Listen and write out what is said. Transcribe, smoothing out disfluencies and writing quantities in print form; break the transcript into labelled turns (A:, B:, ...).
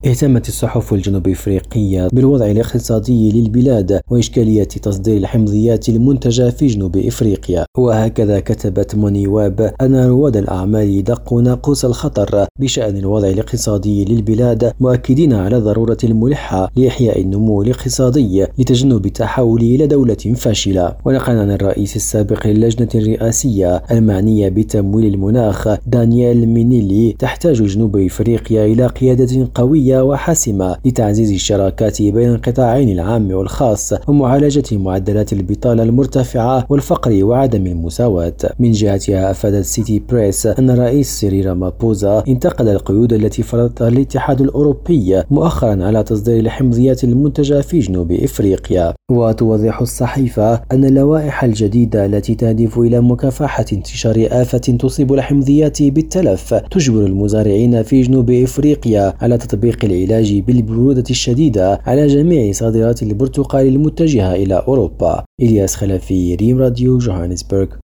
A: اهتمت الصحف الجنوب إفريقية بالوضع الاقتصادي للبلاد وإشكالية تصدير الحمضيات المنتجة في جنوب إفريقيا، وهكذا كتبت موني واب أن رواد الأعمال دقوا ناقوس الخطر بشأن الوضع الاقتصادي للبلاد، مؤكدين على الضرورة الملحة لإحياء النمو الاقتصادي لتجنب التحول إلى دولة فاشلة. ونقلا عن الرئيس السابق للجنة الرئاسية المعنية بتمويل المناخ دانيال مينيلي، تحتاج جنوب إفريقيا إلى قيادة قوية وحاسمة لتعزيز الشراكات بين القطاعين العام والخاص ومعالجة معدلات البطالة المرتفعة والفقر وعدم المساواة. من جهتها أفادت سيتي بريس أن الرئيس سيريل رامابوزا انتقد القيود التي فرضتها الاتحاد الأوروبي مؤخرا على تصدير الحمضيات المنتجة في جنوب إفريقيا. وتوضح الصحيفة أن اللوائح الجديدة التي تهدف إلى مكافحة انتشار آفة تصيب الحمضيات بالتلف تجبر المزارعين في جنوب إفريقيا على تطبيق العلاج بالبرودة الشديدة على جميع صادرات البرتقال المتجهة إلى أوروبا. إلياس خلفي، ريم راديو، جوهانسبرغ.